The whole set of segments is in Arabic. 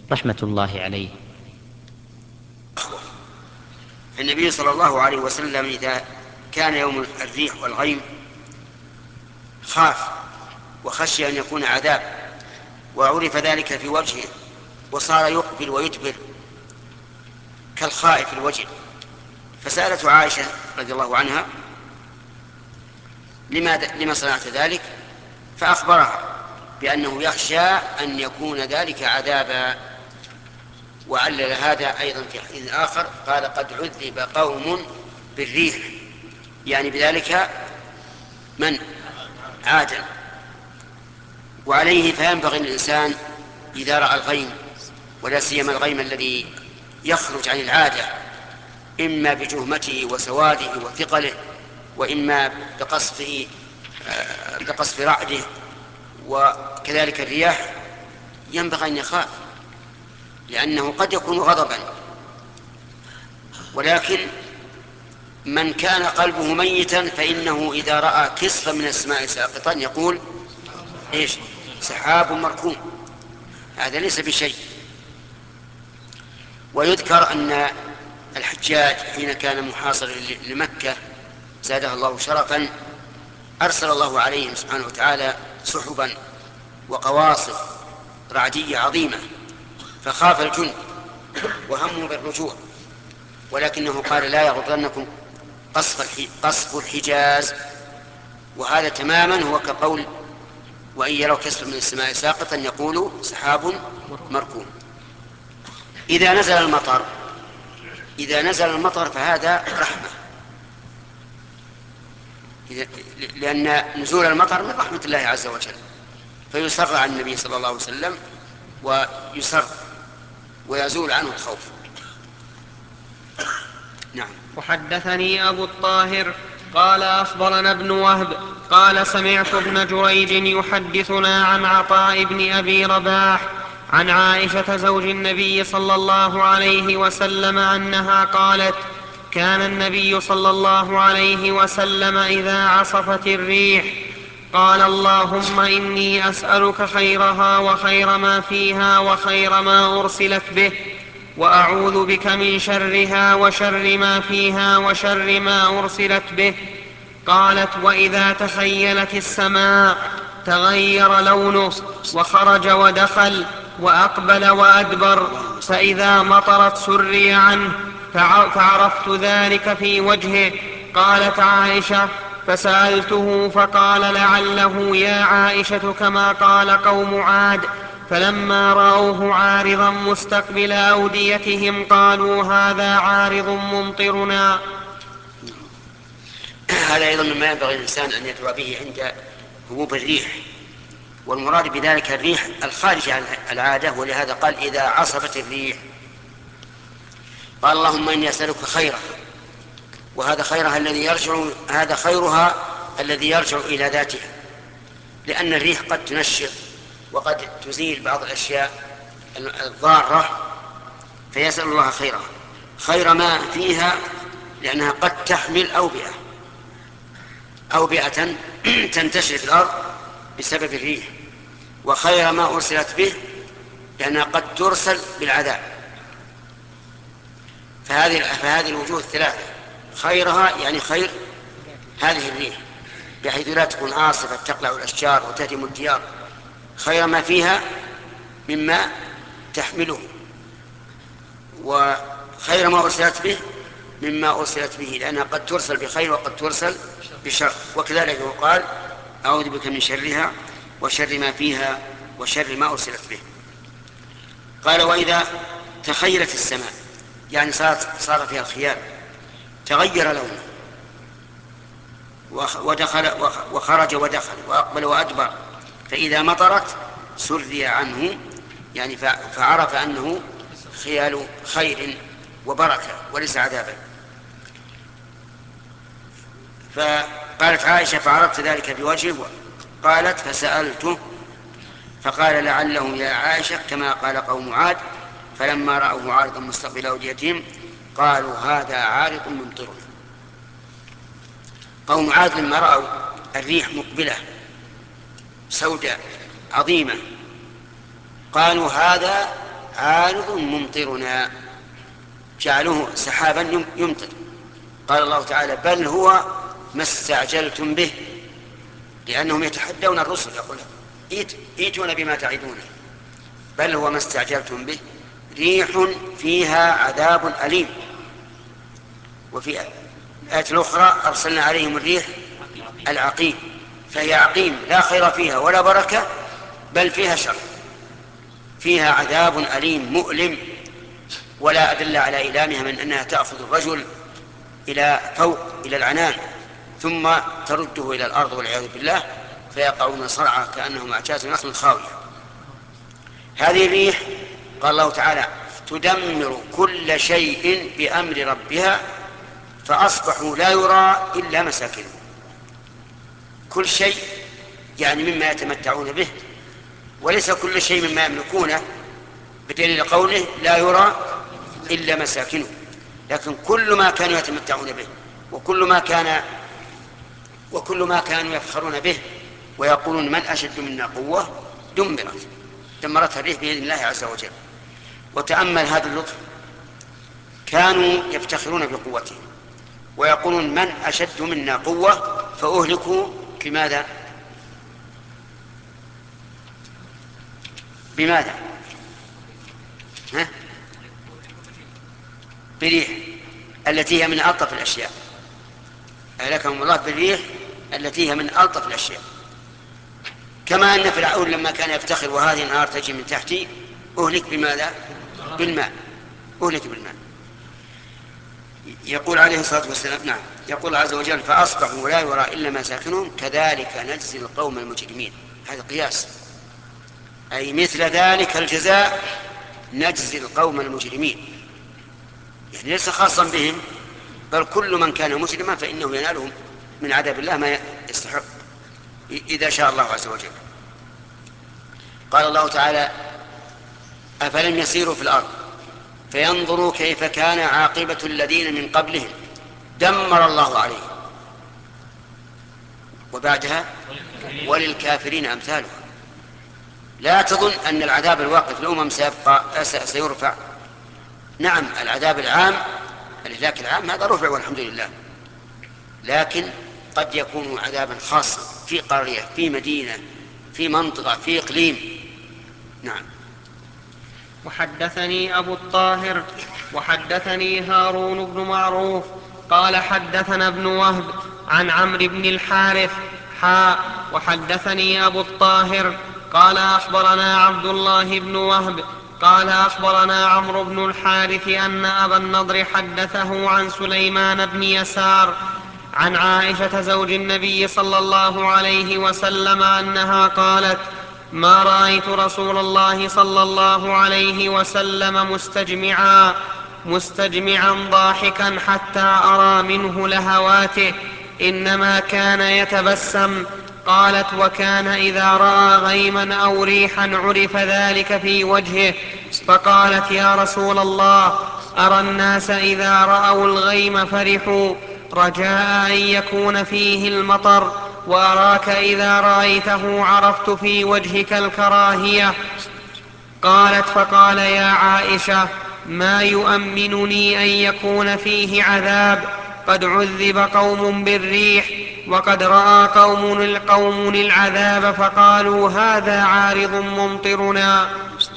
رحمة الله عليه. النبي صلى الله عليه وسلم إذا كان يوم الريح والغيم خاف وخشي أن يكون عذاب، وعرف ذلك في وجهه، وصار يقبل ويدبر كالخائف الوجه. فسألته عائشة رضي الله عنها: لما صنعت ذلك؟ فأخبرها بأنه يخشى أن يكون ذلك عذابا. وعلل هذا أيضا في حديث آخر قال: قد عذب قوم بالريح، يعني بذلك من عادا. وعليه فينبغي الإنسان إذا رأى الغيم، ولا سيما الغيم الذي يخرج عن العادة، إما بجهمته وسواده وثقله، وإما بقصف رعده، وكذلك الرياح، ينبغي أن يخاف، لأنه قد يكون غضبا. ولكن من كان قلبه ميتا فإنه إذا رأى كسفا من السماء ساقطا يقول: إيش؟ سحاب مركوم. هذا ليس بشيء. ويذكر أن الحجاج حين كان محاصرا لمكة زادها الله شرفا أرسل الله عليهم سبحانه وتعالى سحبا وقواصف رعدية عظيمة، فخاف الجند وهموا بالرجوع، ولكنه قال: لا يغرنكم قصف الحجاز. وهذا تماما هو كقول: وإن يروا كسفا من السماء ساقطا يقولوا سحاب مركوم. إذا نزل المطر فهذا رحمة، لأن نزول المطر من رحمة الله عز وجل، فيسر عن النبي صلى الله عليه وسلم ويسر ويزول عنه الخوف. نعم. وحدثني أبو الطاهر قال أخبرنا ابن وهب قال سمعت ابن جريج يحدثنا عن عطاء بن أبي رباح عن عائشة زوج النبي صلى الله عليه وسلم أنها قالت: كان النبي صلى الله عليه وسلم إذا عصفت الريح قال: اللهم إني أسألك خيرها وخير ما فيها وخير ما أرسلت به، وأعوذ بك من شرها وشر ما فيها وشر ما أرسلت به. قالت: وإذا تخيلت السماء تغير لونه وخرج ودخل وأقبل وأدبر، فإذا مطرت سري عنه، فعرفت ذلك في وجهه. قالت عائشة: فسألته فقال: لعله يا عائشة كما قال قوم عاد، فلما رأوه عارضا مستقبل أوديتهم قالوا: هذا عارض ممطرنا. هذا أيضا مما ينبغي الإنسان أن يدعو به عند هبوب الريح، والمراد بذلك الريح الخارجة عن العادة، ولهذا قال: إذا عصفت الريح. قال: اللهم إني أسألك خيرها، وهذا خيرها الذي يرجع إلى ذاتها، لأن الريح قد تنشط وقد تزيل بعض الأشياء الضارة، فيسأل الله خيرها، خير ما فيها، لأنها قد تحمل أوبئة تنتشر في الأرض بسبب الريح، وخير ما أرسلت به لأنها قد ترسل بالعذاب. فهذه الوجوه الثلاثة خيرها يعني خير هذه الريح، بحيث لا تكون عاصفة تقلع الأشجار وتهدم الديار، خير ما فيها مما تحمله، وخير ما أرسلت به مما أرسلت به، لأنها قد ترسل بخير وقد ترسل بشر. وكذلك يقال: أعوذ بك من شرها وشر ما فيها وشر ما أرسلت به. قال: وإذا تخيلت السماء، يعني صار فيها الخيال، تغير لونه وخرج ودخل وأقبل وأدبر، فإذا مطرت سري عنه، يعني فعرف أنه خيال خير وبركة وليس عذابا. فقالت عائشة: فعرفت ذلك بوجهه. قالت: فسألته فقال: لعله يا عائشة كما قال قوم عاد، فلما رأوه عارضا مستقبل أوديتهم قالوا: هذا عارض ممطرنا. قوم عاد لما رأوا الريح مقبلة سوداء عظيمة قالوا: هذا عارض ممطرنا، جعلوه سحابا يمطر. قال الله تعالى بل هو ما استعجلتم به، لأنهم يتحدون الرسل يقول ائتون بما تعدون، بل هو ما استعجلتم به ريح فيها عذاب أليم. وفي آية الأخرى أرسلنا عليهم الريح العقيم، فهي عقيم لا خير فيها ولا بركة، بل فيها شر، فيها عذاب أليم مؤلم. ولا أدل على إيلامها من أنها تأخذ الرجل إلى فوق إلى العنان ثم ترده إلى الأرض والعياذ بالله، فيقعون صرعى كأنهم أعجاز نخل خاوية. هذه الريح قال الله تعالى تدمر كل شيء بأمر ربها فأصبحوا لا يرى إلا مساكنهم. كل شيء يعني مما يتمتعون به، وليس كل شيء مما يملكونه، بدليل قوله لا يرى إلا مساكنه، لكن كل ما كانوا يتمتعون به وكل ما كانوا يفخرون به ويقولون من أشد منا قوة دمرتها الريح بإذن الله عز وجل. وتأمل هذا اللطف، كانوا يفتخرون بقوتهم ويقولون من أشد منا قوة، فأهلكوا بماذا؟ بريح التي هي من ألطف الأشياء، أهلكهم الله بالريح التي هي من ألطف الأشياء. كما أن فرعون لما كان يفتخر وهذه النار تجي من تحتي أهلك بماذا؟ بالماء، أهلك بالماء. يقول عليه الصلاة والسلام نعم، يقول عز وجل فأصبحوا لا يرى إلا مساكنهم كذلك نجزي القوم المجرمين. هذا قياس، أي مثل ذلك الجزاء نجزي القوم المجرمين، يعني ليس خاصا بهم، بل كل من كان مجرما فإنه ينالهم من عذاب الله ما يستحق إذا شاء الله عز وجل. قال الله تعالى أفلم يسيروا في الأرض فينظروا كيف كان عاقبة الذين من قبلهم دمر الله عليهم، وبعدها وللكافرين أمثالها. لا تظن أن العذاب الواقع في الأمم سيرفع. نعم العذاب العام الإهلاك العام هذا رفع والحمد لله، لكن قد يكون عذابا خاصا في قرية في مدينة في منطقة في إقليم. نعم. وحدثني أبو الطاهر وحدثني هارون بن معروف قال حدثنا ابن وهب عن عمرو بن الحارث وحدثني أبو الطاهر قال أخبرنا عبد الله بن وهب قال أخبرنا عمرو بن الحارث أن أبا النضر حدثه عن سليمان بن يسار عن عائشة زوج النبي صلى الله عليه وسلم أنها قالت ما رأيت رسول الله صلى الله عليه وسلم مستجمعا ضاحكا حتى أرى منه لهواته، إنما كان يتبسم. قالت وكان إذا رأى غيما أو ريحا عرف ذلك في وجهه، فقالت يا رسول الله أرى الناس إذا رأوا الغيم فرحوا رجاء أن يكون فيه المطر، وأراك إذا رأيته عرفت في وجهك الكراهية. قالت فقال يا عائشة ما يؤمنني أن يكون فيه عذاب، قد عذب قوم بالريح وقد رأى قوم العذاب فقالوا هذا عارض ممطرنا.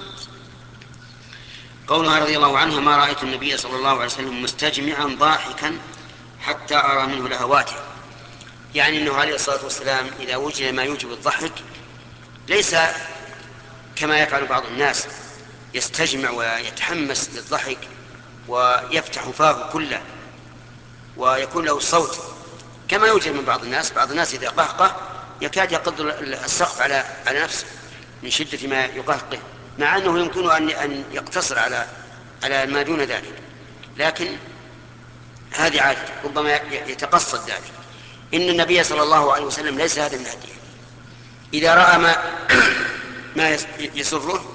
قولها رضي الله عنها ما رأيت النبي صلى الله عليه وسلم مستجمعا ضاحكا حتى أرى منه لهواته، يعني أنه عليه الصلاة والسلام إذا وجد ما يوجب الضحك ليس كما يفعل بعض الناس يستجمع ويتحمس للضحك ويفتح فاه كله ويكون له صوت كما يوجد من بعض الناس إذا قهقه يكاد يقض السقف على نفسه من شدة ما يقهقه، مع أنه يمكن أن يقتصر على ما دون ذلك، لكن هذه عادة ربما يتقصد ذلك. إن النبي صلى الله عليه وسلم ليس هذا من هديه، إذا رأى ما يسره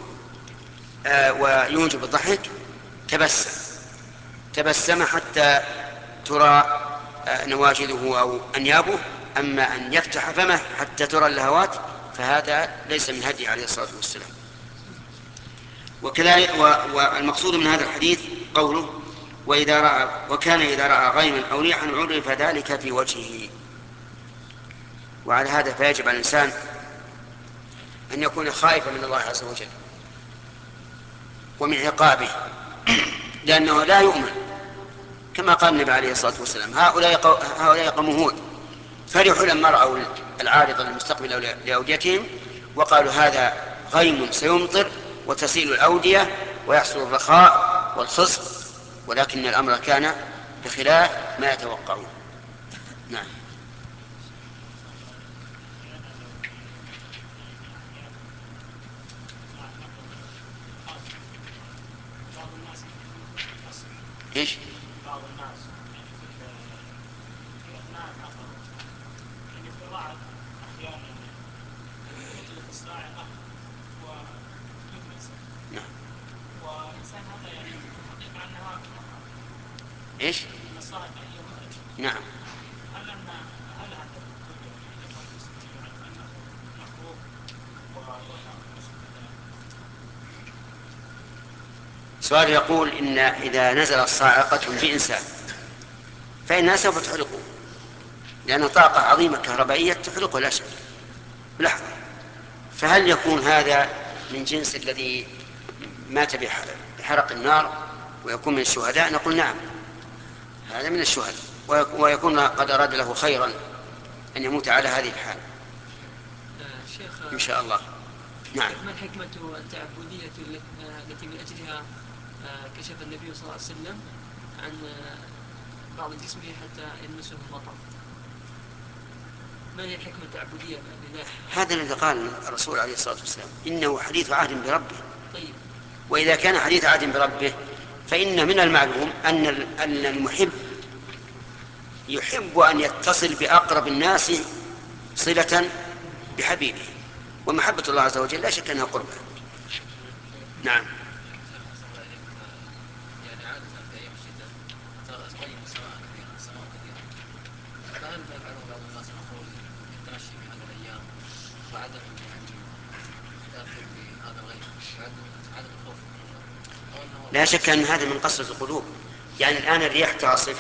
ويوجب الضحك تبسم حتى ترى نواجذه أو أنيابه، أما أن يفتح فمه حتى ترى اللهوات فهذا ليس من هدي عليه الصلاة والسلام. وكذلك والمقصود من هذا الحديث قوله وكان إذا رأى غيما أو ريحا عرف ذلك في وجهه. وعلى هذا فيجب على الإنسان أن يكون خائفا من الله عز وجل ومن عقابه، لأنه لا يؤمن، كما قال النبي عليه الصلاة والسلام: هؤلاء قوم هود فرحوا لما رأوا العارض المستقبل لأوديتهم وقالوا هذا غيم سيمطر وتسيل الأودية ويحصل الرخاء والخصب، ولكن الأمر كان بخلاف ما يتوقعون. نعم. ايش؟ بعض الناس في اثناء النقل يعني في الرعد احيانا يطلق الصاعقه ويجلس. نعم. والانسان هذا يعني حقيقه انها ايش؟ الصاعقه هي مزعجه. نعم. هل هذا مكروه سؤال يقول إن إذا نزلت صاعقة بإنسان فإنها سوف تحرقه، لأن طاقة عظيمة كهربائية تحرقه لا شك لحظة. فهل يكون هذا من جنس الذي مات بحرق النار ويكون من الشهداء؟ نقول نعم، هذا من الشهداء، ويكون قد أراد له خيرا أن يموت على هذه الحال إن شاء الله. نعم. ما الحكمة التعبدية التي من أجلها كشف النبي صلى الله عليه وسلم عن بعض جسمه حتى يلمسه المطر؟ ما هي الحكمة التعبدية لذلك؟ هذا الذي قال الرسول عليه الصلاة والسلام: إنه حديث عهد بربه. طيب. وإذا كان حديث عهد بربه فإن من المعلوم أن المحب يحب أن يتصل بأقرب الناس صلة بحبيبه، ومحبة الله عز وجل لا شك أنها قربة. نعم. يعني عادة في أيام الشتاء ترى الغيم سواء كثيرا سواء كثيرا، فهل ما يفعله بعض الناس الخروج للتمشي في هذه الأيام وعدم يعني التأثر بهذا الغيم عدم الخوف من الله؟ لا شك أن هذا من قسوة القلوب. يعني الآن الرياح تعصف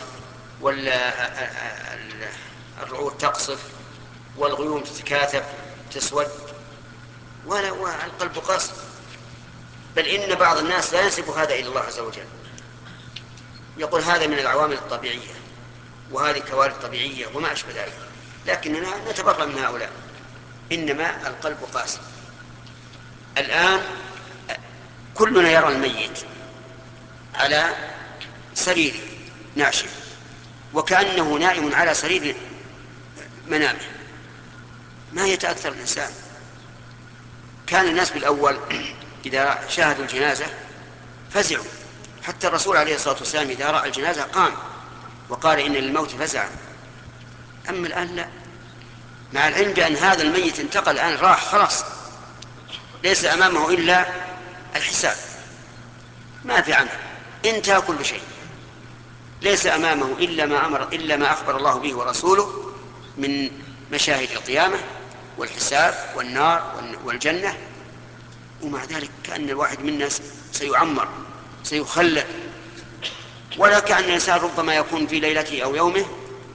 والرعود تقصف والغيوم تتكاثف تسود والقلب قاسي، بل إن بعض الناس لا ينسب هذا إلى الله عز وجل، يقول هذا من العوامل الطبيعية وهذه كوارث طبيعية وما أشبه ذلك، لكننا نتبرأ من هؤلاء، إنما القلب قاسي. الآن كلنا يرى الميت على سرير ناشف وكأنه نائم على سرير منامه، ما يتأثر الإنسان. كان الناس بالأول إذا شاهدوا الجنازة فزعوا، حتى الرسول عليه الصلاة والسلام إذا رأى الجنازة قام وقال إن للموت فزعا. أما الآن لا، مع العلم بأن هذا الميت انتقل الآن راح خلاص، ليس أمامه إلا الحساب، ما في عنه، انتهى كل شيء، ليس أمامه إلا ما أخبر الله به ورسوله من مشاهد القيامة والحساب والنار والجنة. ومع ذلك كأن الواحد منا سيعمر سيخلد، ولا كأن الإنسان ربما يكون في ليلته أو يومه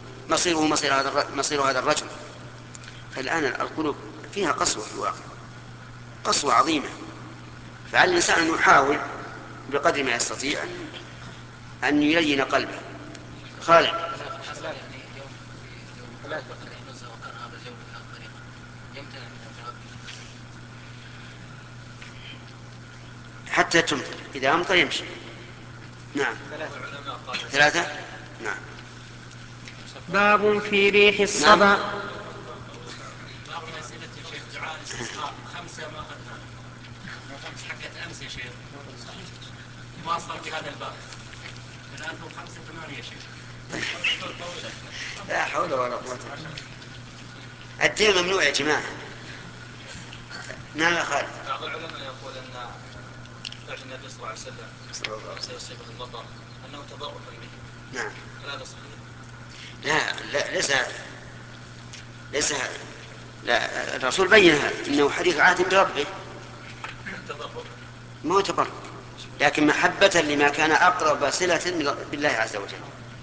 مصير هذا الرجل. فالآن القلوب فيها قسوة في الواقع، قسوة عظيمة، فعلى الإنسان أن يحاول بقدر ما يستطيع أن يلين قلبه. خالد. حتى تمطر، إذا أمطر يمشي. نعم. 3. نعم. باب في ريح الصبا. نعم. باقي أسئلة يا شيخ دعاء الاستسقاء 5 ما أخذنا، 5 حقت أمس يا شيخ، واصل في هذا الباب الآن هم 5 8 يا شيخ. لا حول ولا قوة. الدين ممنوع يا جماعة. نعم يا خالد. بعض العلماء يقول أن إخراج النبي صلى الله عليه وسلم سيصيبه المطر أنه تبركا به. نعم. هل هذا صحيح؟ لا ليس لا، الرسول بين هذا إنه حديث عهد بربه. تبرك. ما هو تبرك، لكن محبة لما كان أقرب صلة بالله عز وجل.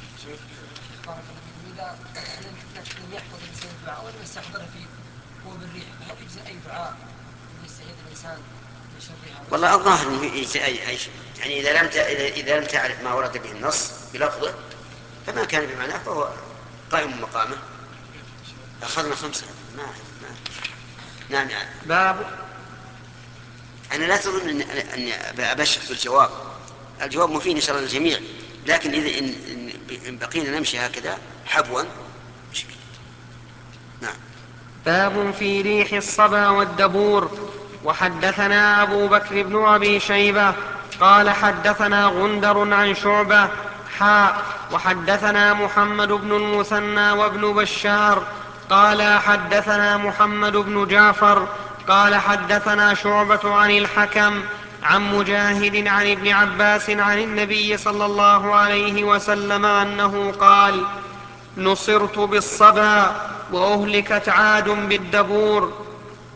إذا لم يحفظ الإنسان الدعاء ولم يستحضر فيه هو بالريح، هل يجزي أي دعاء يستعيذ الإنسان من شرها؟ والله الظاهر أنه يجزي أي شيء، يعني إذا لم تعرف ما ورد به النص بلفظه فما كان بمعناه فهو قائم مقامه. أخذنا 5. نعم. باب. أنا لا تظن أن أبشر بالجواب، الجواب مفيد إن شاء الله للجميع، لكن إذا إن بقينا نمشي هكذا حبوا مشكلة. نعم. باب في ريح الصبا والدبور. وحدثنا أبو بكر بن أبي شيبة قال حدثنا غندر عن شعبة وحدثنا محمد بن المثنى وابن بشار قال حدثنا محمد بن جعفر قال حدثنا شعبة عن الحكم عن مجاهد عن ابن عباس عن النبي صلى الله عليه وسلم أنه قال: نصرت بالصبا وأهلكت عاد بالدبور.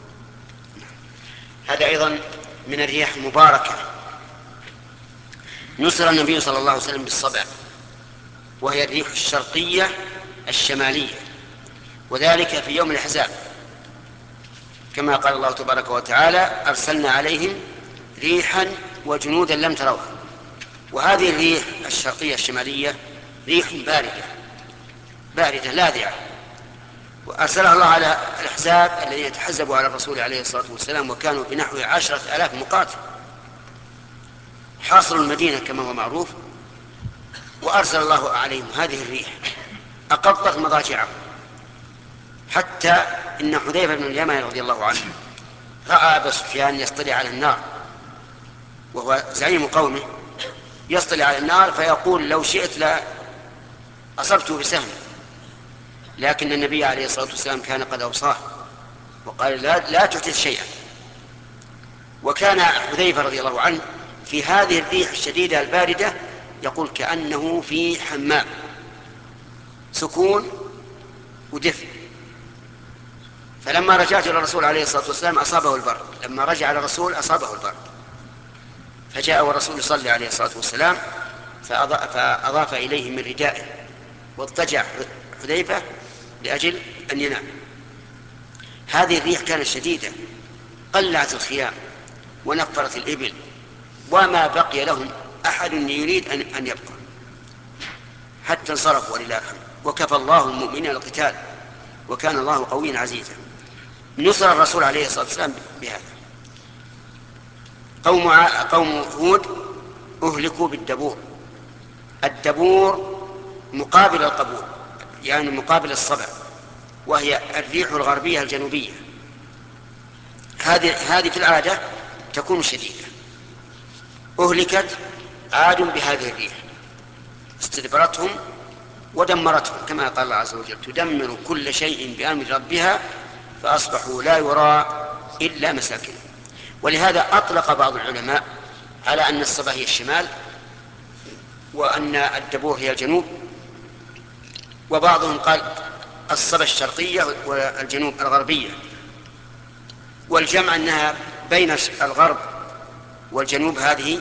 هذا أيضا من الرياح المباركة. نصر النبي صلى الله عليه وسلم بالصبا، وهي الريح الشرقية الشمالية، وذلك في يوم الأحزاب، كما قال الله تبارك وتعالى: أرسلنا عليهم ريحا وجنودا لم تروها. وهذه الريح الشرقية الشمالية ريح باردة لاذعة، وأرسلها الله على الأحزاب الذين تحزبوا على الرسول عليه الصلاة والسلام، وكانوا بنحو 10,000 مقاتل حاصروا المدينة كما هو معروف. وأرسل الله عليهم هذه الريح أقطت مضاجعهم، حتى إن حذيفة بن اليمان رضي الله عنه رأى أبا سفيان يصطلع على النار وهو زعيم قومه، يصطلع على النار فيقول: لو شئت لا أصبته بسهم، لكن النبي عليه الصلاة والسلام كان قد أوصاه وقال: لا تحدث شيئا. وكان حذيفة رضي الله عنه في هذه الريح الشديدة الباردة يقول كأنه في حمام، سكون ودفء. فلما رجعت إلى الرسول عليه الصلاة والسلام أصابه البرد، لما رجع إلى الرسول أصابه البرد، فجاء والرسول يصلي عليه الصلاة والسلام فأضاف إليه من ردائه، واضطجع حذيفة لأجل أن ينام. هذه الريح كانت شديدة، قلعت الخيام ونفرت الإبل، وما بقي لهم أحد يريد أن يبقى، حتى انصرفوا ولله الحمد. وكفى الله المؤمنين القتال وكان الله قويا عزيزا. نصر الرسول عليه الصلاة والسلام بهذا. قوم هود أهلكوا بالدبور. الدبور مقابل القبور، يعني مقابل الصبا، وهي الريح الغربية الجنوبية. هذه في العادة تكون شديدة. أهلكت عاد بهذه الريح، استدبرتهم ودمرتهم، كما قال الله عز وجل: تدمر كل شيء بأمر ربها فأصبحوا لا يرى إلا مساكنهم. ولهذا أطلق بعض العلماء على أن الصبا هي الشمال وأن الدبور هي الجنوب، وبعضهم قال الصبا الشرقية والجنوب الغربية، والجمع أنها بين الغرب والجنوب هذه،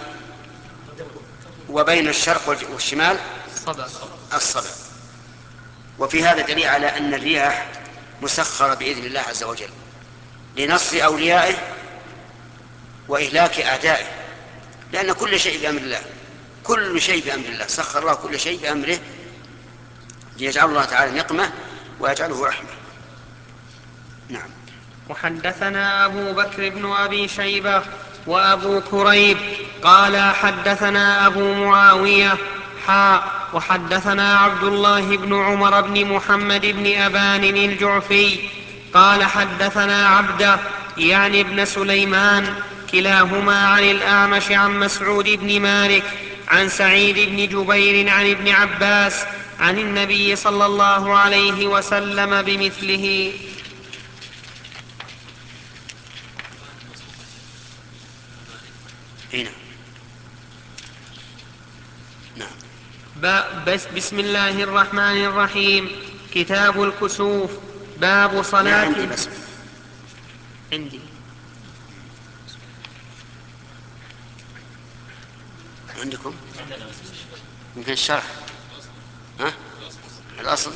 وبين الشرق والشمال الصبا. وفي هذا دليل على أن الرياح مسخرة بإذن الله عز وجل لنصر أوليائه وإهلاك أعدائه، لأن كل شيء بأمر الله، كل شيء بأمر الله، سخر الله كل شيء بأمره ليجعل الله تعالى نقمة ويجعله رحمة. نعم. وحدثنا أبو بكر بن أبي شيبة وأبو كريب قال حدثنا أبو معاوية وحدثنا عبد الله بن عمر بن محمد بن أبان الجعفي قال حدثنا عبده يعني ابن سليمان كلاهما عن الأعمش عن مسعود بن مالك عن سعيد بن جبير عن ابن عباس عن النبي صلى الله عليه وسلم بمثله. هنا. نعم. بسم الله الرحمن الرحيم. كتاب الكسوف. باب صلاة. عندي بس. عندي. عندكم يمكن الشرح. ها؟ الأصل.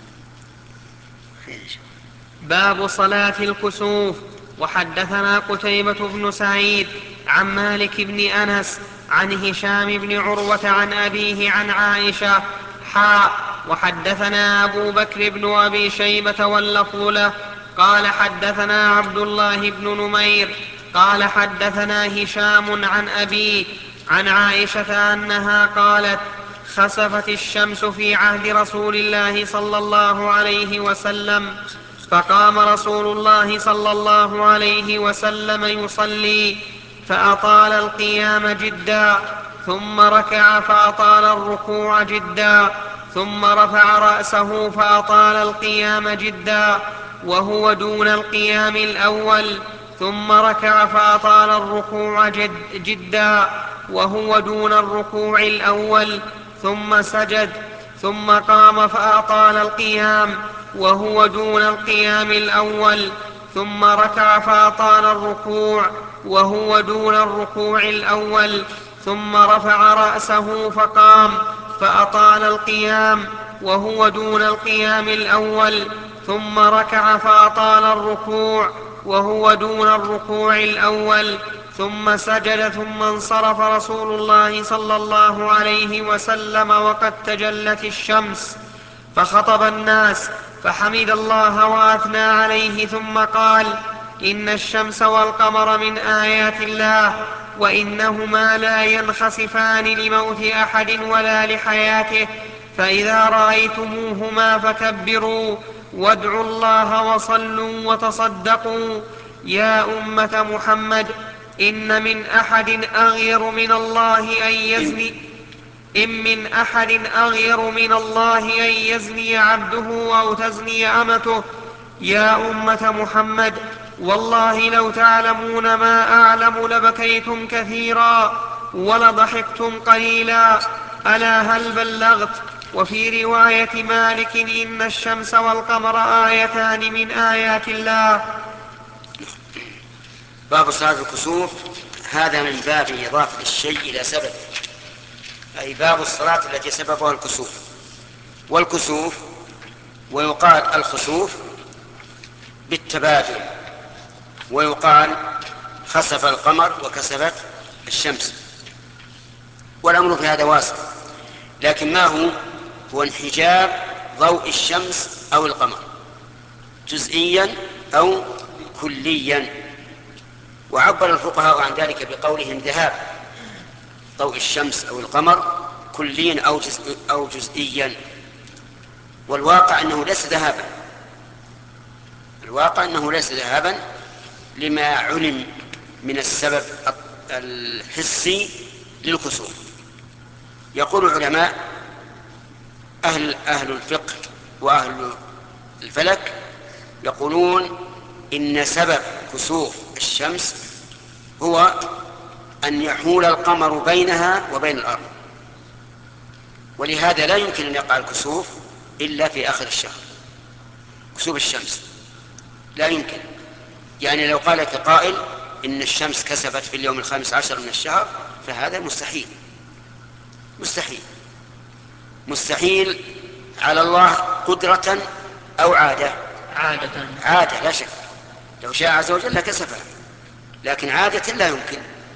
باب صلاة الكسوف. وحدثنا قتيبة بن سعيد عن مالك بن أنس عن هشام بن عروة عن أبيه عن عائشة وحدثنا أبو بكر بن أبي شيبة واللفظ له قال حدثنا عبد الله بن نمير قال حدثنا هشام عن أبيه عن عائشة أنها قالت خسفت الشمس في عهد رسول الله صلى الله عليه وسلم فقام رسول الله صلى الله عليه وسلم يصلي فأطال القيام جدا ثم ركع فأطال الركوع جدا ثم رفع رأسه فأطال القيام جدا وهو دون القيام الأول ثم ركع فأطال الركوع جدا وهو دون الركوع الأول ثم سجد ثم قام فأطال القيام وهو دون القيام الأول ثم ركع فأطال الركوع وهو دون الركوع الأول ثم رفع رأسه فقام فأطال القيام وهو دون القيام الأول ثم ركع فأطال الركوع وهو دون الركوع الأول ثم سجد ثم انصرف رسول الله صلى الله عليه وسلم وقد تجلت الشمس فخطب الناس فحمد الله وأثنى عليه ثم قال إن الشمس والقمر من آيات الله وإنهما لا ينخسفان لموت أحد ولا لحياته فإذا رأيتموهما فكبروا وادعوا الله وصلوا وتصدقوا يا أمة محمد إن من أحد أغير من الله أن يزني عبده أو تزني أمته يا أمة محمد والله لو تعلمون ما أعلم لبكيتم كثيرا ولضحكتم قليلا ألا هل بلغت. وفي رواية مالك إن الشمس والقمر آيتان من آيات الله. باب صلاة الكسوف. هذا من باب إضافة الشيء إلى سبب، أي باب الصلاة التي سببها الكسوف. والكسوف ويقال الخسوف بالتبادل، ويقال خسف القمر وكسفت الشمس، والأمر في هذا واسع. لكن ما هو انحجاب ضوء الشمس أو القمر جزئيا أو كليا. وعبر الفقهاء عن ذلك بقولهم ذهاب ضوء الشمس أو القمر كليا أو جزئيا. والواقع أنه ليس ذهابا، الواقع أنه ليس ذهابا لما علم من السبب الحسي للكسوف. يقول العلماء أهل الفقه وأهل الفلك يقولون إن سبب كسوف الشمس هو أن يحول القمر بينها وبين الأرض، ولهذا لا يمكن أن يقع الكسوف إلا في آخر الشهر. كسوف الشمس لا يمكن، يعني لو قال لك قائل إن الشمس كسفت في اليوم 15 من الشهر فهذا مستحيل، مستحيل على الله قدرة أو عادة لا شك. لو شاء عز وجل لكسفها، لكن عادة لا يمكن.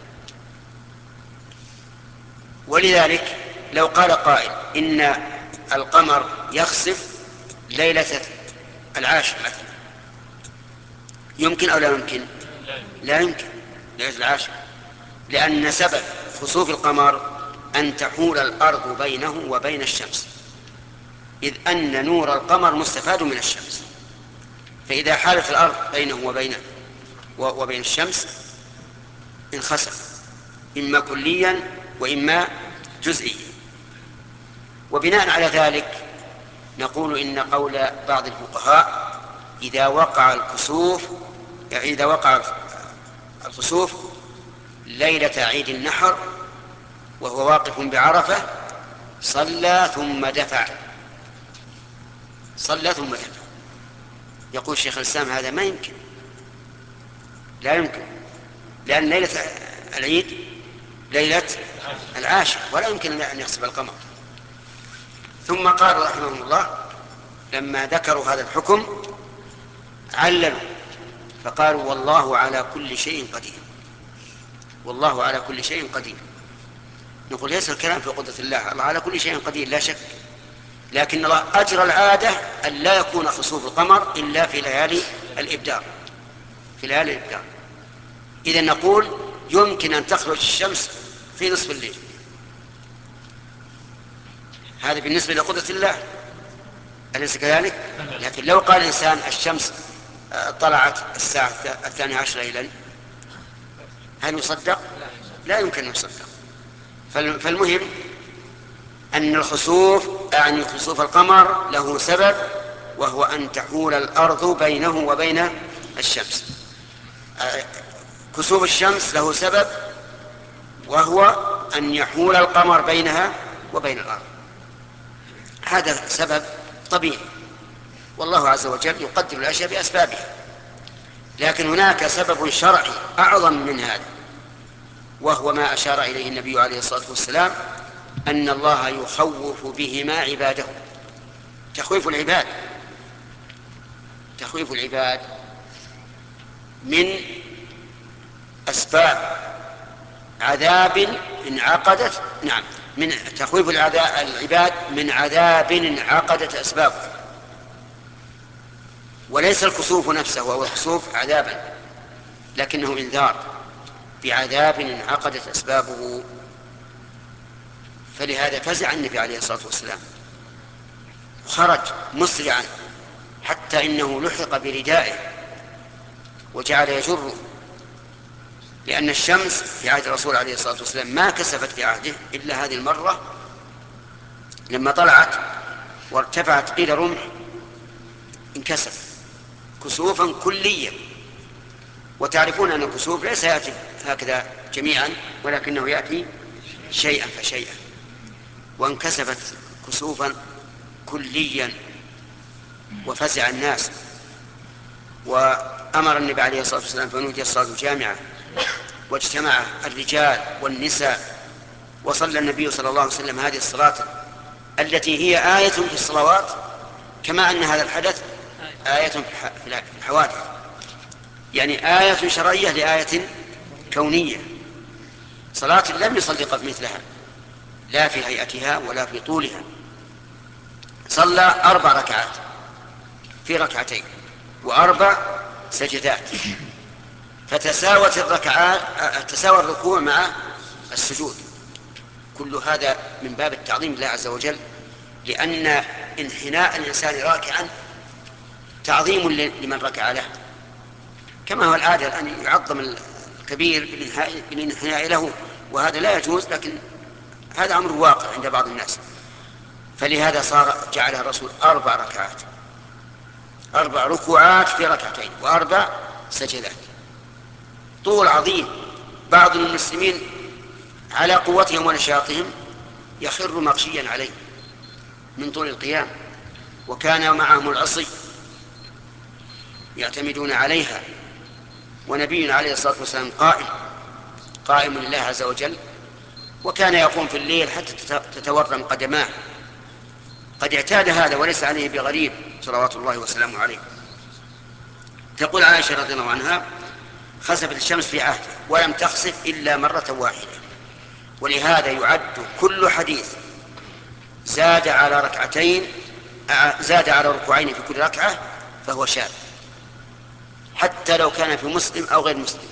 ولذلك لو قال قائل إن القمر يخسف ليلة 10 مثلا، يمكن أو لا يمكن؟ لا يمكن ليلة 10، لأن سبب خسوف القمر أن تحول الأرض بينه وبين الشمس، إذ أن نور القمر مستفاد من الشمس، فإذا حالت الأرض بينه وبين الشمس انخسف، إما كليا وإما جزئيا. وبناء على ذلك نقول إن قول بعض الفقهاء إذا وقع الخسوف ليلة عيد النحر وهو واقف بعرفة صلى ثم دفع. يقول شيخ الإسلام هذا ما يمكن، لا يمكن، لأن ليلة العيد ليلة العاشر، ولا يمكن أن يحسب القمر. ثم قال رحمه الله لما ذكروا هذا الحكم عللوا فقالوا والله على كل شيء قدير. والله على كل شيء قدير. نقول ليس الكلام في قدرة الله، الله على كل شيء قدير لا شك، لكن الله أجرى العادة أن لا يكون خسوف القمر إلا في ليالي الإبدار، في ليالي الإبدار. إذا نقول يمكن أن تخرج الشمس في نصف الليل، هذا بالنسبة لقدرة الله، أليس كذلك؟ لكن لو قال الإنسان الشمس طلعت الساعة 12 ليلا، هل يصدق؟ لا يمكن أن يصدق. فالمهم أن الخسوف يعني خسوف القمر له سبب، وهو أن تحول الأرض بينه وبين الشمس. كسوف الشمس له سبب، وهو أن يحول القمر بينها وبين الأرض. هذا سبب طبيعي، والله عز وجل يقدر الأشياء بأسبابها. لكن هناك سبب شرعي أعظم من هذا، وهو ما أشار إليه النبي عليه الصلاة والسلام، أن الله يخوف بهما عباده. تخويف العباد، تخويف العباد من أسباب عذاب انعقدت، نعم، من تخويف العباد من عذاب انعقدت أسبابه. وليس الكسوف نفسه وهو الكسوف عذابا، لكنه انذار بعذاب انعقدت أسبابه. فلهذا فزع النبي عليه الصلاة والسلام، خرج مسرعا حتى إنه لحق بردائه وجعل يجره، لأن الشمس في عهد الرسول عليه الصلاة والسلام ما كسفت في عهده إلا هذه المرة لما طلعت وارتفعت قيل رمح، انكسف كسوفا كليا. وتعرفون أن الكسوف ليس يأتي هكذا جميعا، ولكنه يأتي شيئا فشيئا، وانكسفت كسوفا كليا وفزع الناس. وأمر النبي عليه الصلاة والسلام فنودي الصلاة الجامعة، واجتمع الرجال والنساء، وصلى النبي صلى الله عليه وسلم هذه الصلاة التي هي آية في الصلوات، كما أن هذا الحدث آية في الحوادث، يعني آية شرعية لآية كونية. صلاة لم يصلي قبل مثلها، لا في هيئتها ولا في طولها. صلى 4 ركعات في ركعتين و4 سجدات، فتساوت الركعات، تساوى الركوع مع السجود. كل هذا من باب التعظيم لله عز وجل، لأن انحناء الإنسان راكعا تعظيم لمن ركع له، كما هو العادة الآن يعظم الكبير بالانحناء له، وهذا لا يجوز، لكن هذا أمر واقع عند بعض الناس. فلهذا جعلها الرسول 4 ركعات، 4 ركوعات في ركعتين و4 سجدات، طول عظيم. بعض المسلمين على قوتهم ونشاطهم يخر مغشيا عليه من طول القيام، وكان معهم العصي يعتمدون عليها، ونبينا عليه الصلاة والسلام قائم لله عز وجل، وكان يقوم في الليل حتى تتورم قدماه. قد اعتاد هذا وليس عليه بغريب صلوات الله وسلامه عليه. تقول عائشة رضي الله عنها: خسفت الشمس في عهده ولم تخسف إلا مرة واحدة. ولهذا يعد كل حديث زاد على ركوعين في كل ركعة فهو شاذ، حتى لو كان في مسلم أو غير مسلم.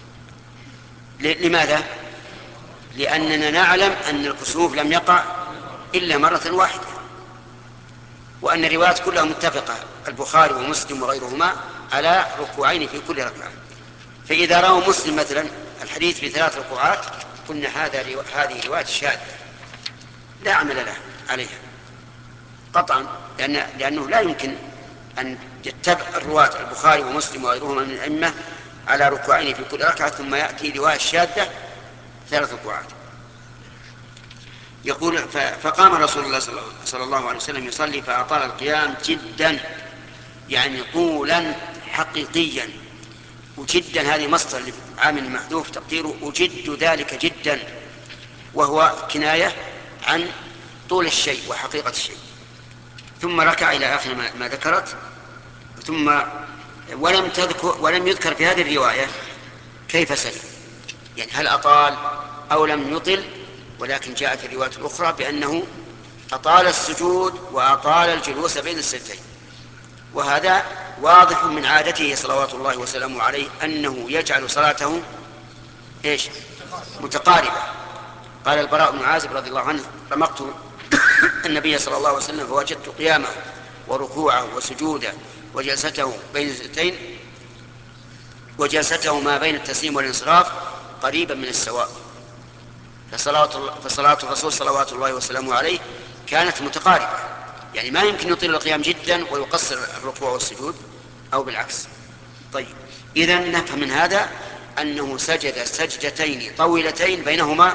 لماذا؟ لأننا نعلم أن الكسوف لم يقع إلا مرة واحدة، وأن الروايات كلها متفقة، البخاري ومسلم وغيرهما، على ركوعين في كل ركعة. فإذا رأوا مسلم مثلا الحديث ب3 ركوعات قلنا هذه رواية شاذة لا عمل له عليها قطعا، لأنه لا يمكن أن يتبع الرواة البخاري ومسلم وغيرهما من الأئمة على ركوعين في كل ركعة ثم يأتي رواية شاذة 3 ركوعات. يقول: فقام رسول الله صلى الله عليه وسلم يصلي فأطال القيام جدا، يعني طولا حقيقيا. وجدا هذه مصدر عامل محذوف تقديره أجد ذلك جدا، وهو كناية عن طول الشيء وحقيقة الشيء. ثم ركع إلى آخر ما ذكرت. ثم ولم يذكر في هذه الرواية كيف سجد، يعني هل أطال أو لم يطل، ولكن جاء في الرواية الأخرى بأنه أطال السجود وأطال الجلوس بين السجدين. وهذا واضح من عادته صلوات الله وسلامه عليه أنه يجعل صلاته متقاربة. قال البراء بن عازب رضي الله عنه: رمقت النبي صلى الله عليه وسلم فوجدت قيامه وركوعه وسجوده وجلسته بين السجدتين وجلسته ما بين التسليم والانصراف قريبا من السواء. فصلاة الرسول صلوات الله وسلامه عليه كانت متقاربة، يعني ما يمكن يطيل القيام جدا ويقصر الركوع والسجود أو بالعكس. طيب، إذن نفهم من هذا أنه سجد سجدتين طويلتين بينهما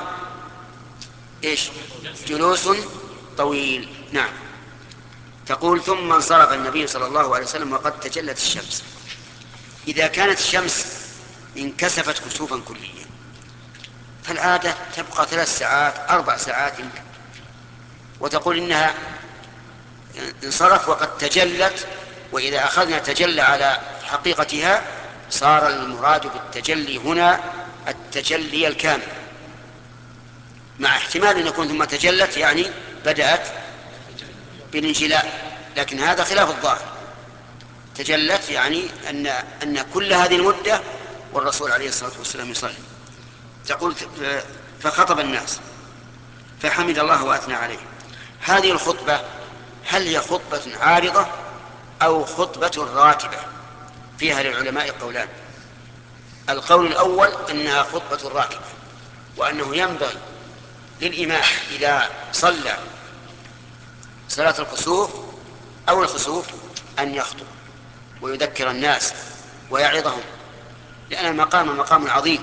جلوس طويل. نعم. تقول: ثم انصرف النبي صلى الله عليه وسلم وقد تجلت الشمس. إذا كانت الشمس انكسفت كسوفا كليا فالعادة تبقى 3 ساعات 4 ساعات يمكن، وتقول إنها انصرف وقد تجلت. وإذا أخذنا تجلى على حقيقتها صار المراد بالتجلي هنا التجلي الكامل، مع احتمال أن يكون ثم تجلت يعني بدأت بالانجلاء، لكن هذا خلاف الظاهر. تجلت يعني أن كل هذه المدة والرسول عليه الصلاة والسلام يصلي. تقول: فخطب الناس فحمد الله وأثنى عليه. هذه الخطبة هل هي خطبة عارضة أو خطبة راتبة؟ فيها للعلماء قولان. القول الأول أنها خطبة راكبة، وأنه ينبغي للإمام إذا صلى صلاة الكسوف أو الخسوف أن يخطب ويذكر الناس ويعظهم، لأن المقام مقام عظيم.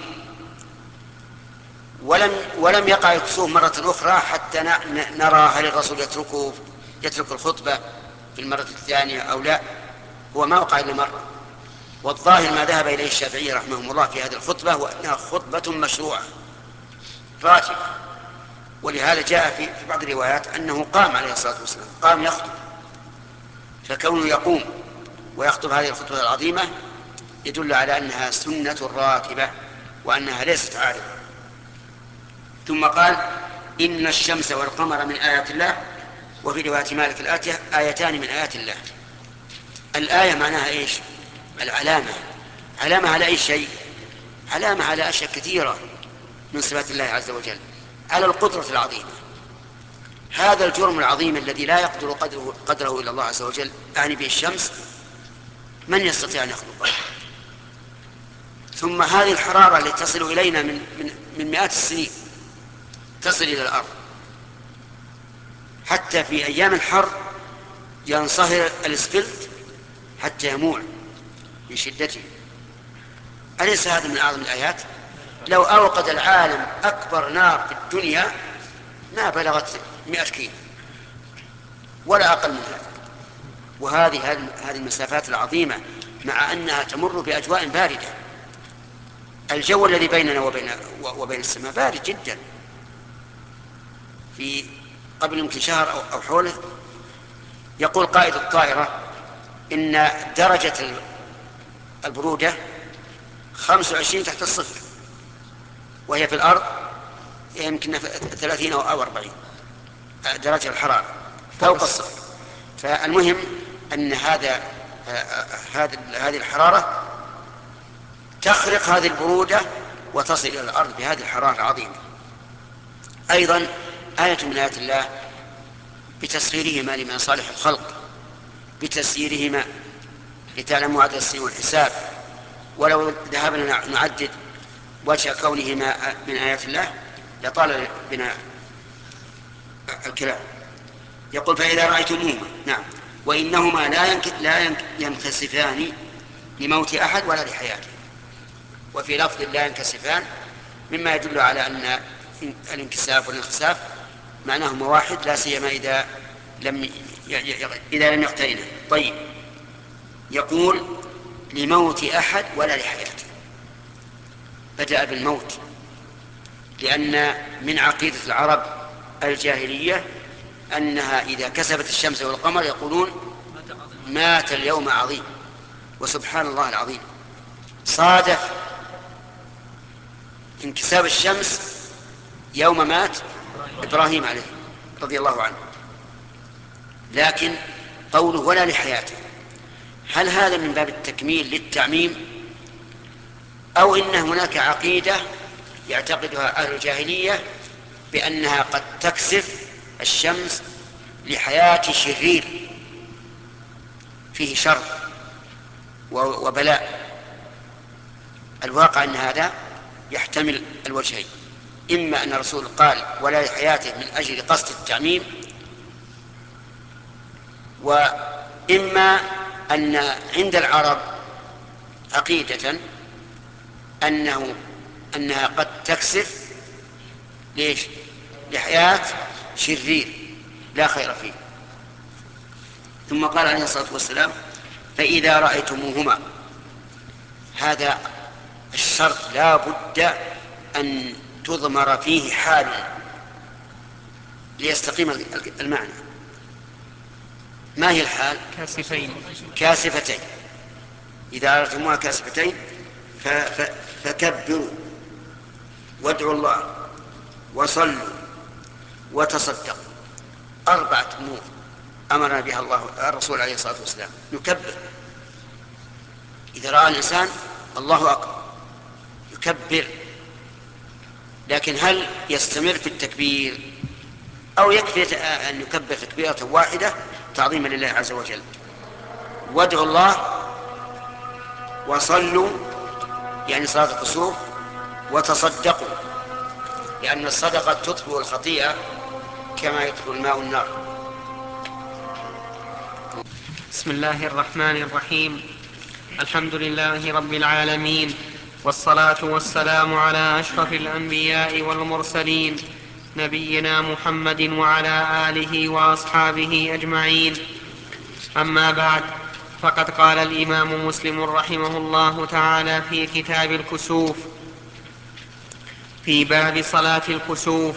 ولم يقع الكسوف مرة أخرى حتى نرى هل الرسول يترك الخطبة في المرة الثانية أو لا. هو ما وقع إلا مرة، والظاهر ما ذهب إليه الشافعي رحمه الله في هذه الخطبة وأنها خطبة مشروعة راتبة. ولهذا جاء في بعض الروايات أنه قام عليه الصلاة والسلام، قام يخطب. فكونه يقوم ويخطب هذه الخطبة العظيمة يدل على أنها سنة راتبة وأنها ليست عارضة. ثم قال: إن الشمس والقمر من آيات الله. وفي رواية مالك الآتية: آيتان من آيات الله. الآية معناها إيش؟ العلامة. علامة على أي شيء؟ علامة على أشياء كثيرة من صفات الله عز وجل، على القدرة العظيمة. هذا الجرم العظيم الذي لا يقدر قدره إلا الله عز وجل، أعني به الشمس، من يستطيع أن يخلقه؟ ثم هذه الحرارة التي تصل إلينا من مئات السنين تصل إلى الأرض، حتى في أيام الحر ينصهر الاسفلت حتى يموع من شدته. أليس هذا من أعظم الآيات؟ لو أوقد العالم أكبر نار في الدنيا ما بلغت 100 كيلو ولا أقل من هذا. وهذه المسافات العظيمة مع أنها تمر بأجواء باردة. الجو الذي بيننا وبين السماء بارد جدا. في قبل يمكن شهر أو حوله يقول قائد الطائرة إن درجة البرودة 25 تحت الصفر، وهي في الأرض يمكن 30 أو 40 درجة الحرارة فوق الصفر. فالمهم أن هذه الحرارة تخرق هذه البرودة وتصل إلى الأرض بهذه الحرارة العظيمة. أيضا آية من آيات الله بتسخيرهما لمن صالح الخلق، بتسييرهما لتعلموا عدد السنين والحساب. ولو ذهبنا نعدد وجه كونهما من آيات الله لطال بنا الكلام. يقول: فإذا رأيتموهما. نعم. وإنهما لا ينكسفان لموت أحد ولا لحياته. وفي لفظ لا ينكسفان مما يدل على أن الانكساف والانخساف معناهما واحد، لا سيما إذا لم يقترنا. طيب، يقول: لموت أحد ولا لحياته. بدأ بالموت لأن من عقيدة العرب الجاهلية أنها إذا كسبت الشمس والقمر يقولون مات اليوم عظيم. وسبحان الله العظيم، صادف انكساب الشمس يوم مات إبراهيم عليه رضي الله عنه، لكن قوله ولا لحياته، هل هذا من باب التكميل للتعميم، أو إن هناك عقيدة يعتقدها أهل الجاهلية بأنها قد تكسف الشمس لحياة شرير فيه شر وبلاء؟ الواقع أن هذا يحتمل الوجهين، إما أن الرسول قال ولا لحياته من أجل قصد التعميم، وإما أن عند العرب عقيدة أنها قد تكسف ليش؟ لحياة شرير لا خير فيه. ثم قال عليه الصلاة والسلام فإذا رأيتموهما، هذا الشرط لا بد أن تضمر فيه حال ليستقيم المعنى. ما هي الحال؟ كاسفتين. إذا رأيتموها كاسفتين فكبروا وادعوا الله وصلوا وتصدقوا. 4 أمور أمرنا بها الرسول عليه الصلاة والسلام. نكبر إذا رأى الإنسان الله أكبر يكبر، لكن هل يستمر في التكبير أو يكفي أن يكبر تكبيرة واحدة تعظيما لله عز وجل؟ وادعوا الله وصلوا يعني صلاة الكسوف، وتصدقوا لأن الصدقة تطفئ الخطيئة كما يطفئ الماء النار. بسم الله الرحمن الرحيم. الحمد لله رب العالمين، والصلاة والسلام على أشرف الأنبياء والمرسلين نبينا محمد وعلى آله وأصحابه أجمعين. أما بعد، فقد قال الإمام مسلم رحمه الله تعالى في كتاب الكسوف في باب صلاة الكسوف: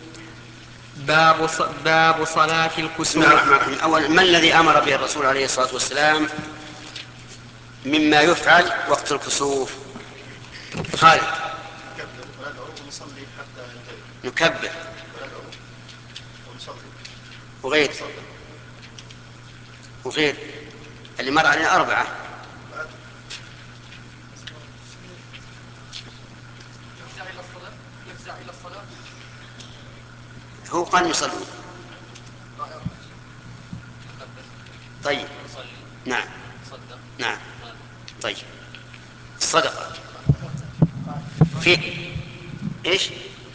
باب صلاة الكسوف. بسم الله الرحمن الرحيم. أولا، ما الذي أمر به الرسول عليه الصلاة والسلام مما يفعل وقت الكسوف؟ خالد. نكبر وغير اللي مر علينا 4. هو قال يصلون. طيب نعم نعم. طيب الصدقة في ايش؟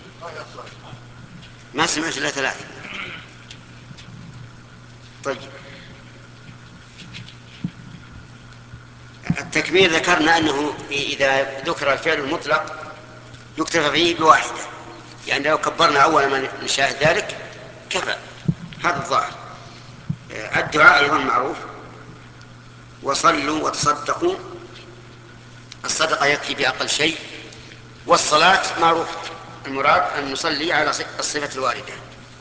ما سمعت الا 3. طيب التكبير ذكرنا أنه إذا ذكر الفعل المطلق يكتفى فيه ب1، يعني لو كبرنا أول ما نشاهد ذلك كفى. هذا الظاهر. الدعاء أيضا معروف: وصلوا وتصدقوا. الصدقة يكفي بأقل شيء، والصلاة معروف المراد أن نصلي على الصفة الواردة.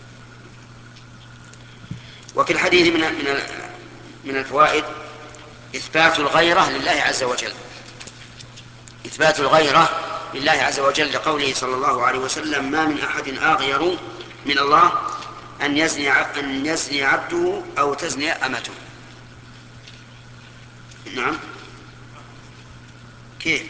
وفي الحديث من الفوائد إثبات الغيرة لله عز وجل. إثبات الغيرة لله عز وجل لقوله صلى الله عليه وسلم: ما من أحد أغير من الله أن يزني عبده أو تزني أمته. نعم. كيف؟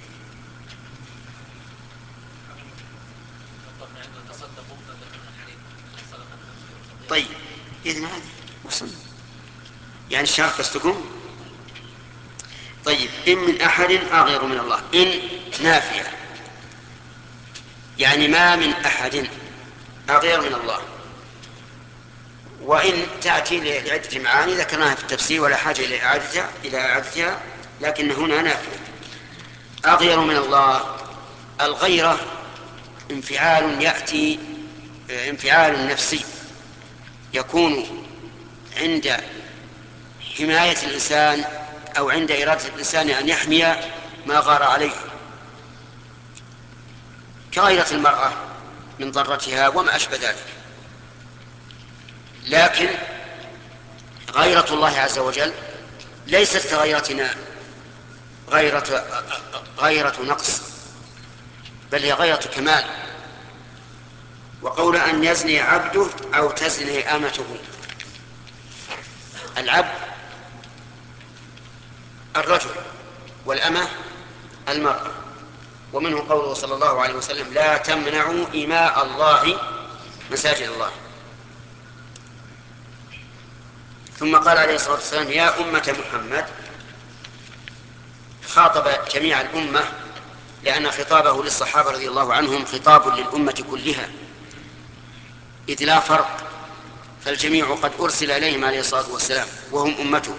طيب إذن هذه وصلنا يعني الشرح قصدكم. طيب إن من أحد أغير من الله، إن نافية يعني ما من أحد أغير من الله. وإن تأتي لعدة معاني ذكرناها في التفسير ولا حاجة إلى إعادتها، لكن هنا نافية. أغير من الله، الغيرة انفعال يأتي، انفعال نفسي يكون عند حماية الإنسان أو عند إرادة الإنسان أن يحمي ما غار عليه، كغيرة المرأة من ضرتها وما أشبه ذلك. لكن غيرة الله عز وجل ليست كغيرتنا غيرة نقص، بل هي غيرة كمال. وقول أن يزني عبده أو تزني أمته، العبد الرجل والأمة المرأة. ومنه قوله صلى الله عليه وسلم: لا تمنعوا إماء الله مساجد الله. ثم قال عليه الصلاة والسلام: يا أمة محمد، خاطب جميع الأمة، لأن خطابه للصحابة رضي الله عنهم خطاب للأمة كلها، إذ لا فرق، فالجميع قد أرسل إليهم عليه الصلاة والسلام وهم أمته.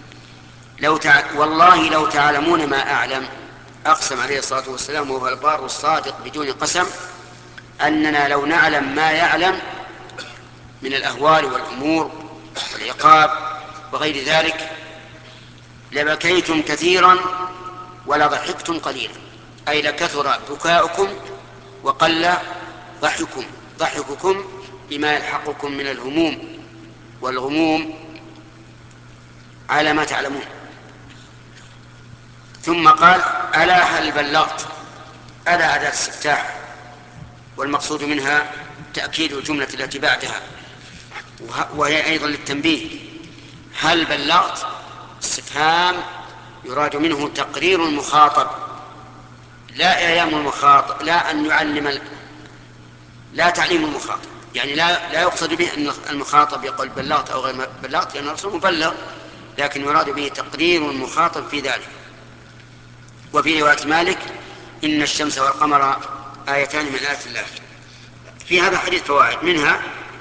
والله لو تعلمون ما أعلم، أقسم عليه الصلاة والسلام وهو البار الصادق بدون قسم، أننا لو نعلم ما يعلم من الأهوال والأمور والعقاب وغير ذلك لبكيتم كثيرا ولضحكتم قليلا، أي لكثر بكاؤكم وقل ضحككم بما يلحقكم من الهموم والغموم على ما تعلمون. ثم قال: ألا هل بلغت؟ ألا أداة استفتاح، والمقصود منها تأكيد الجملة التي بعدها، وهي أيضا للتنبيه. هل بلغت استفهام يراد منه تقرير المخاطب، لا إعلام المخاطب، لا أن يعلم، لا تعليم المخاطب، يعني لا يقصد به أن المخاطب يقول بلغت أو غير بلغت، لأن الرسول مبلغ، لكن يراد به تقرير المخاطب في ذلك. وفي رواية مالك: إن الشمس والقمر آيتان من آيات الله. في هذا الحديث فوائد، منها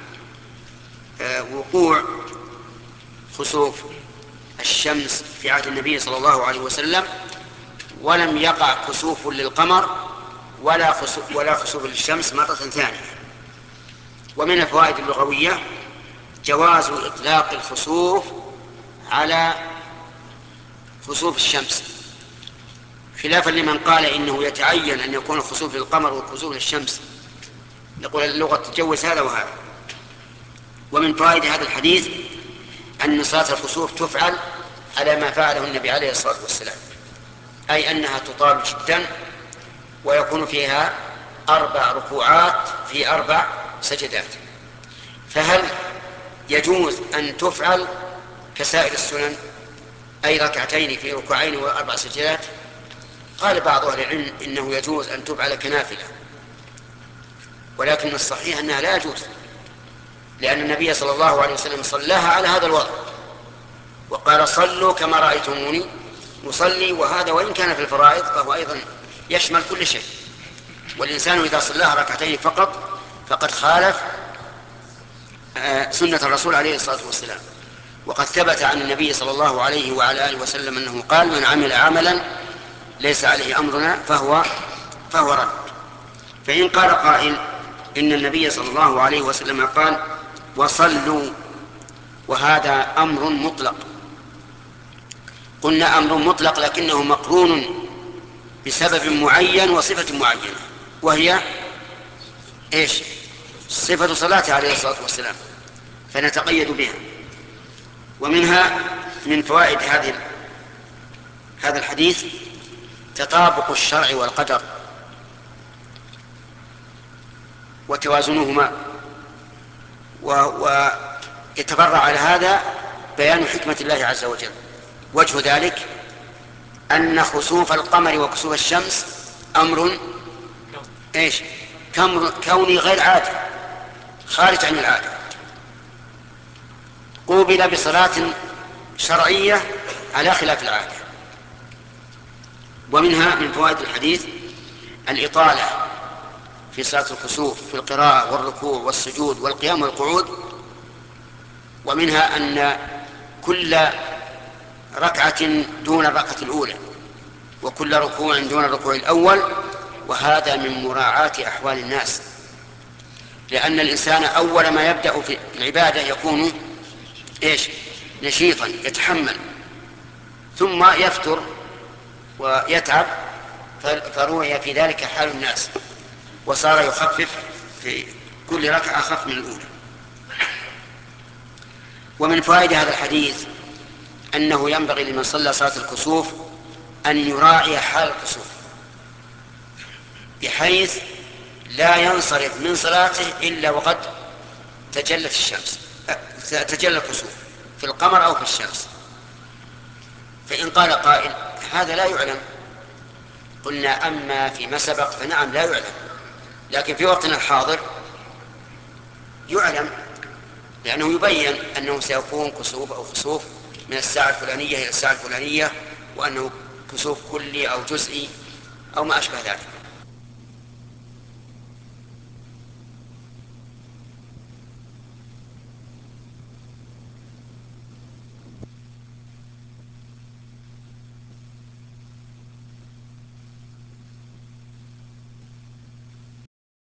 وقوع خسوف الشمس في عهد النبي صلى الله عليه وسلم، ولم يقع كسوف للقمر ولا خسوف للشمس مرة ثانية. ومن الفوائد اللغوية جواز إطلاق الخسوف على خسوف الشمس، خلافا لمن قال إنه يتعين أن يكون الخسوف للقمر والخسوف للشمس. نقول اللغة تجوز هذا وهذا. ومن فوائد هذا الحديث أن صلاة الخسوف تفعل على ما فعله النبي عليه الصلاة والسلام، أي أنها تطال جدا، ويكون فيها 4 ركوعات في 4 سجدات. فهل يجوز أن تفعل كسائر السنن، أي 2 في ركوعين و4 سجدات؟ قال بعض أهل العلم إنه يجوز أن تفعل كنافلة، ولكن الصحيح أنها لا يجوز، لأن النبي صلى الله عليه وسلم صلاها على هذا الوضع وقال: صلوا كما رأيتموني نصلي. وهذا وإن كان في الفرائض فهو أيضا يشمل كل شيء، والإنسان إذا صلاها 2 فقط فقد خالف سنة الرسول عليه الصلاة والسلام. وقد ثبت عن النبي صلى الله عليه وعلى آله وسلم أنه قال: من عمل عملا ليس عليه أمرنا فهو رد. فإن قال قائل إن النبي صلى الله عليه وسلم قال: وصلوا، وهذا أمر مطلق، قلنا أمر مطلق لكنه مقرون بسبب معين وصفة معينة، وهي إيش؟ صفة صلاته عليه الصلاة والسلام، فنتقيد بها. ومنها من فوائد هذا الحديث تطابق الشرع والقدر وتوازنهما، ويتفرع على هذا بيان حكمة الله عز وجل. وجه ذلك أن خسوف القمر وكسوف الشمس أمر إيش؟ كوني غير عادي، خارج عن العادة، قوبل بصلاة شرعية على خلاف العادة. ومنها من فوائد الحديث الإطالة في صلاة الكسوف في القراءة والركوع والسجود والقيام والقعود. ومنها أن كل ركعة دون الركعة الأولى، وكل ركوع دون الركوع الأول، وهذا من مراعاة أحوال الناس، لأن الإنسان أول ما يبدأ في العبادة يكون إيش؟ نشيطا يتحمل، ثم يفتر ويتعب، فروي في ذلك حال الناس، وصار يخفف في كل ركعة أخف من الأولى. ومن فوائد هذا الحديث أنه ينبغي لمن صلى صلاة الكسوف أن يراعي حال الكسوف، بحيث لا ينصرف من صلاته إلا وقد تجلت الشمس، تجلى الكسوف في القمر أو في الشمس. فإن قال قائل هذا لا يعلم، قلنا أما فيما سبق فنعم لا يعلم، لكن في وقتنا الحاضر يعلم، لأنه يبين أنه سيكون كسوف أو خسوف من الساعة الفلانية إلى الساعة الفلانية، وأنه كسوف كلي أو جزئي أو ما أشبه ذلك.